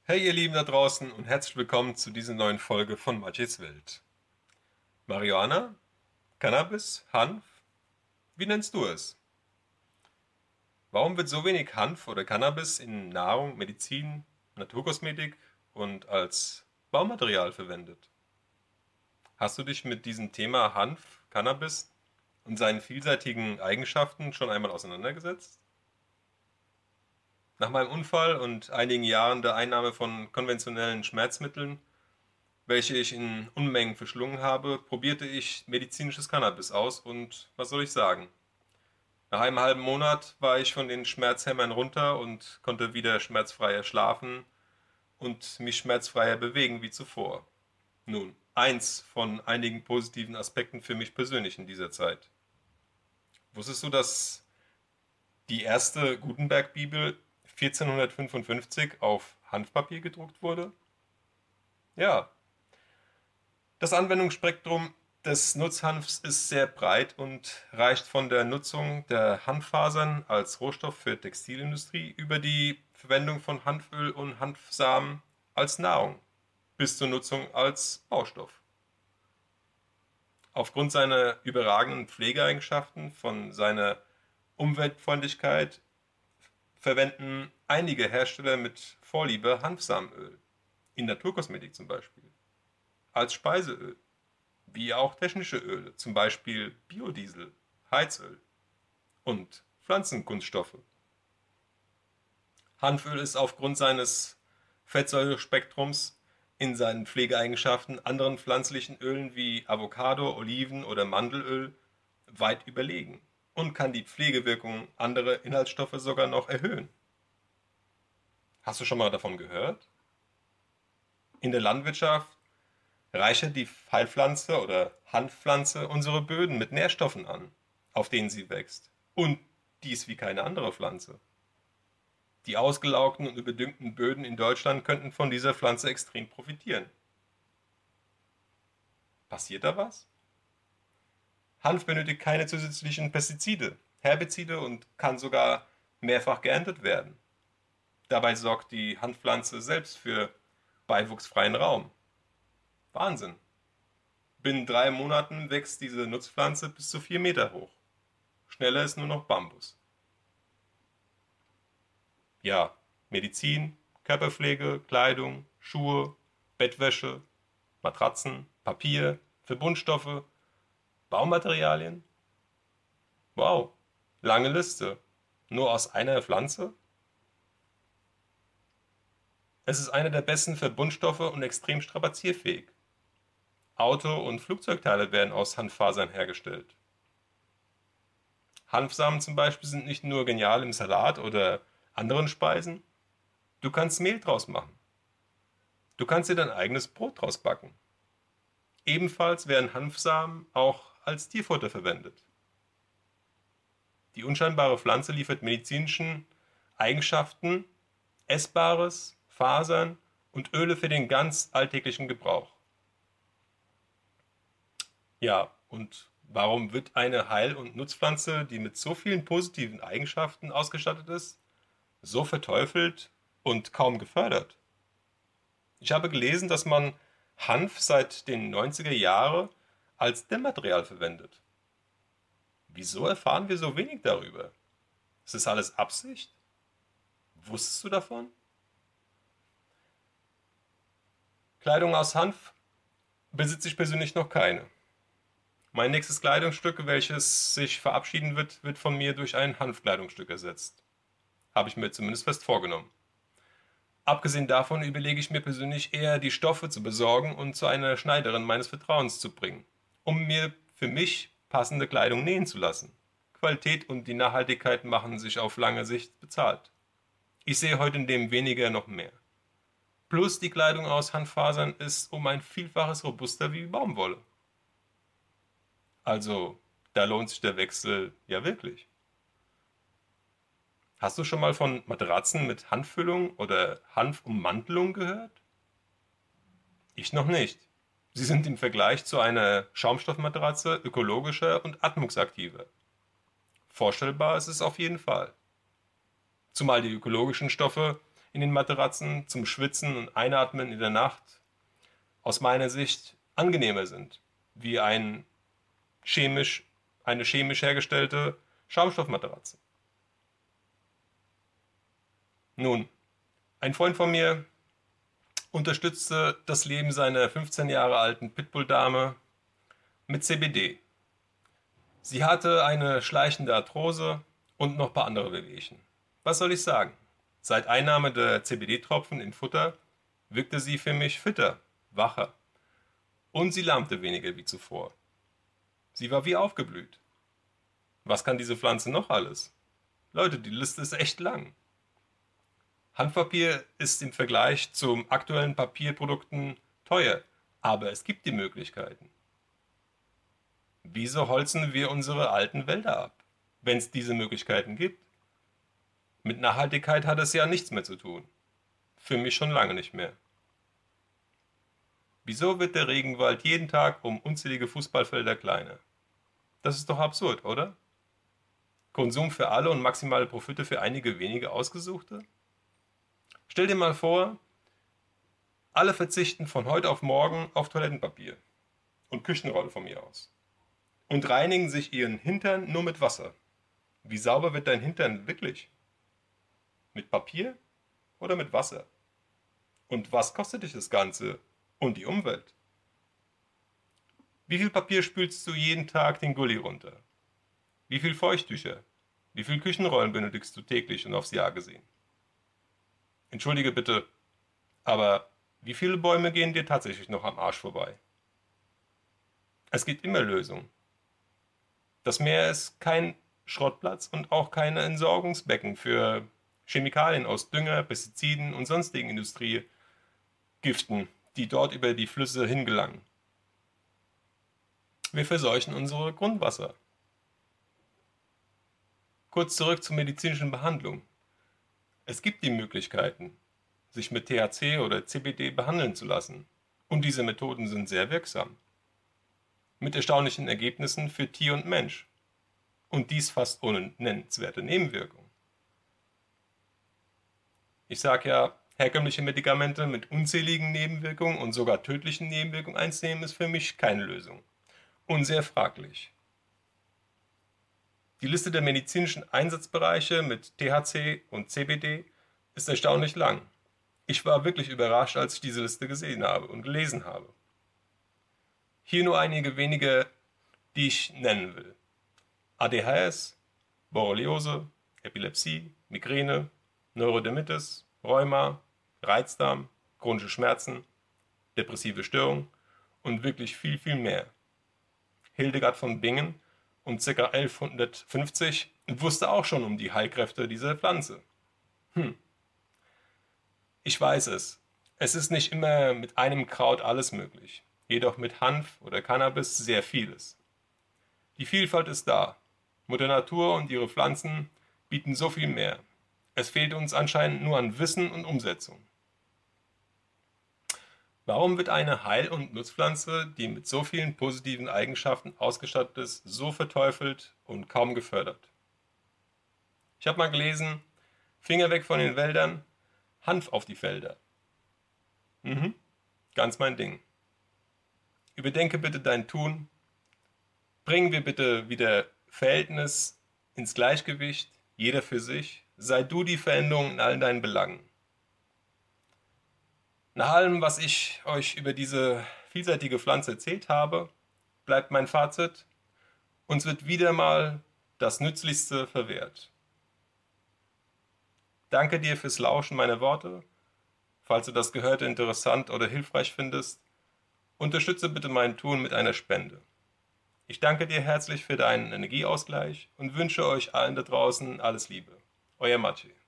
Hey ihr Lieben da draußen und herzlich willkommen zu dieser neuen Folge von Magis Welt. Marihuana? Cannabis? Hanf? Wie nennst du es? Warum wird so wenig Hanf oder Cannabis in Nahrung, Medizin, Naturkosmetik und als Baumaterial verwendet? Hast du dich mit diesem Thema Hanf, Cannabis und seinen vielseitigen Eigenschaften schon einmal auseinandergesetzt? Nach meinem Unfall und einigen Jahren der Einnahme von konventionellen Schmerzmitteln, welche ich in Unmengen verschlungen habe, probierte ich medizinisches Cannabis aus und was soll ich sagen? Nach einem halben Monat war ich von den Schmerzhämmern runter und konnte wieder schmerzfreier schlafen und mich schmerzfreier bewegen wie zuvor. Nun, eins von einigen positiven Aspekten für mich persönlich in dieser Zeit. Wusstest du, dass die erste Gutenberg-Bibel 1455 auf Hanfpapier gedruckt wurde? Ja, das Anwendungsspektrum des Nutzhanfs ist sehr breit und reicht von der Nutzung der Hanffasern als Rohstoff für Textilindustrie über die Verwendung von Hanföl und Hanfsamen als Nahrung bis zur Nutzung als Baustoff. Aufgrund seiner überragenden Pflegeeigenschaften, von seiner Umweltfreundlichkeit verwenden einige Hersteller mit Vorliebe Hanfsamenöl, in Naturkosmetik zum Beispiel, als Speiseöl, wie auch technische Öle, zum Beispiel Biodiesel, Heizöl und Pflanzenkunststoffe. Hanföl ist aufgrund seines Fettsäurespektrums in seinen Pflegeeigenschaften anderen pflanzlichen Ölen wie Avocado, Oliven oder Mandelöl weit überlegen und kann die Pflegewirkung anderer Inhaltsstoffe sogar noch erhöhen. Hast du schon mal davon gehört? In der Landwirtschaft reichert die Heilpflanze oder Hanfpflanze unsere Böden mit Nährstoffen an, auf denen sie wächst. Und dies wie keine andere Pflanze. Die ausgelaugten und überdüngten Böden in Deutschland könnten von dieser Pflanze extrem profitieren. Passiert da was? Hanf benötigt keine zusätzlichen Pestizide, Herbizide und kann sogar mehrfach geerntet werden. Dabei sorgt die Hanfpflanze selbst für beiwuchsfreien Raum. Wahnsinn! Binnen 3 Monaten wächst diese Nutzpflanze bis zu 4 Meter hoch. Schneller ist nur noch Bambus. Ja, Medizin, Körperpflege, Kleidung, Schuhe, Bettwäsche, Matratzen, Papier, Verbundstoffe, Baumaterialien. Wow, lange Liste. Nur aus einer Pflanze? Es ist einer der besten Verbundstoffe und extrem strapazierfähig. Auto- und Flugzeugteile werden aus Hanffasern hergestellt. Hanfsamen zum Beispiel sind nicht nur genial im Salat oder anderen Speisen, du kannst Mehl draus machen. Du kannst dir dein eigenes Brot draus backen. Ebenfalls werden Hanfsamen auch als Tierfutter verwendet. Die unscheinbare Pflanze liefert medizinischen Eigenschaften, Essbares, Fasern und Öle für den ganz alltäglichen Gebrauch. Ja, und warum wird eine Heil- und Nutzpflanze, die mit so vielen positiven Eigenschaften ausgestattet ist, so verteufelt und kaum gefördert? Ich habe gelesen, dass man Hanf seit den 90er Jahren als Dämmmaterial verwendet. Wieso erfahren wir so wenig darüber? Ist das alles Absicht? Wusstest du davon? Kleidung aus Hanf besitze ich persönlich noch keine. Mein nächstes Kleidungsstück, welches sich verabschieden wird, wird von mir durch ein Hanfkleidungsstück ersetzt. Habe ich mir zumindest fest vorgenommen. Abgesehen davon überlege ich mir persönlich eher, die Stoffe zu besorgen und zu einer Schneiderin meines Vertrauens zu bringen, um mir für mich passende Kleidung nähen zu lassen. Qualität und die Nachhaltigkeit machen sich auf lange Sicht bezahlt. Ich sehe heute in dem weniger noch mehr. Plus die Kleidung aus Hanffasern ist um ein Vielfaches robuster wie Baumwolle. Also, da lohnt sich der Wechsel ja wirklich. Hast du schon mal von Matratzen mit Hanffüllung oder Hanfummantelung gehört? Ich noch nicht. Sie sind im Vergleich zu einer Schaumstoffmatratze ökologischer und atmungsaktiver. Vorstellbar ist es auf jeden Fall. Zumal die ökologischen Stoffe in den Matratzen zum Schwitzen und Einatmen in der Nacht aus meiner Sicht angenehmer sind, wie chemisch, eine chemisch hergestellte Schaumstoffmatratze. Nun, ein Freund von mir unterstützte das Leben seiner 15 Jahre alten Pitbull-Dame mit CBD. Sie hatte eine schleichende Arthrose und noch ein paar andere Wehwehchen. Was soll ich sagen? Seit Einnahme der CBD-Tropfen in Futter wirkte sie für mich fitter, wacher und sie lahmte weniger wie zuvor. Sie war wie aufgeblüht. Was kann diese Pflanze noch alles? Leute, die Liste ist echt lang. Hanfpapier ist im Vergleich zu aktuellen Papierprodukten teuer, aber es gibt die Möglichkeiten. Wieso holzen wir unsere alten Wälder ab, wenn es diese Möglichkeiten gibt? Mit Nachhaltigkeit hat es ja nichts mehr zu tun. Für mich schon lange nicht mehr. Wieso wird der Regenwald jeden Tag um unzählige Fußballfelder kleiner? Das ist doch absurd, oder? Konsum für alle und maximale Profite für einige wenige Ausgesuchte? Stell dir mal vor, alle verzichten von heute auf morgen auf Toilettenpapier und Küchenrolle von mir aus und reinigen sich ihren Hintern nur mit Wasser. Wie sauber wird dein Hintern wirklich? Mit Papier oder mit Wasser? Und was kostet dich das Ganze und die Umwelt? Wie viel Papier spülst du jeden Tag den Gully runter? Wie viel Feuchttücher? Wie viel Küchenrollen benötigst du täglich und aufs Jahr gesehen? Entschuldige bitte, aber wie viele Bäume gehen dir tatsächlich noch am Arsch vorbei? Es gibt immer Lösungen. Das Meer ist kein Schrottplatz und auch kein Entsorgungsbecken für Chemikalien aus Dünger, Pestiziden und sonstigen Industriegiften, die dort über die Flüsse hingelangen. Wir verseuchen unsere Grundwasser. Kurz zurück zur medizinischen Behandlung. Es gibt die Möglichkeiten, sich mit THC oder CBD behandeln zu lassen. Und diese Methoden sind sehr wirksam. Mit erstaunlichen Ergebnissen für Tier und Mensch. Und dies fast ohne nennenswerte Nebenwirkungen. Ich sage ja, herkömmliche Medikamente mit unzähligen Nebenwirkungen und sogar tödlichen Nebenwirkungen einzunehmen, ist für mich keine Lösung. Und sehr fraglich. Die Liste der medizinischen Einsatzbereiche mit THC und CBD ist erstaunlich lang. Ich war wirklich überrascht, als ich diese Liste gesehen habe und gelesen habe. Hier nur einige wenige, die ich nennen will. ADHS, Borreliose, Epilepsie, Migräne, Neurodermitis, Rheuma, Reizdarm, chronische Schmerzen, depressive Störung und wirklich viel, viel mehr. Hildegard von Bingen um ca. 1150 wusste auch schon um die Heilkräfte dieser Pflanze. Ich weiß es. Es ist nicht immer mit einem Kraut alles möglich, jedoch mit Hanf oder Cannabis sehr vieles. Die Vielfalt ist da. Mutter Natur und ihre Pflanzen bieten so viel mehr. Es fehlt uns anscheinend nur an Wissen und Umsetzung. Warum wird eine Heil- und Nutzpflanze, die mit so vielen positiven Eigenschaften ausgestattet ist, so verteufelt und kaum gefördert? Ich habe mal gelesen, Finger weg von den Wäldern, Hanf auf die Felder. Ganz mein Ding. Überdenke bitte dein Tun. Bringen wir bitte wieder Verhältnis ins Gleichgewicht, jeder für sich. Sei du die Veränderung in allen deinen Belangen. Nach allem, was ich euch über diese vielseitige Pflanze erzählt habe, bleibt mein Fazit: Uns wird wieder mal das Nützlichste verwehrt. Danke dir fürs Lauschen meiner Worte. Falls du das Gehörte interessant oder hilfreich findest, unterstütze bitte mein Tun mit einer Spende. Ich danke dir herzlich für deinen Energieausgleich und wünsche euch allen da draußen alles Liebe. Euer Maciej.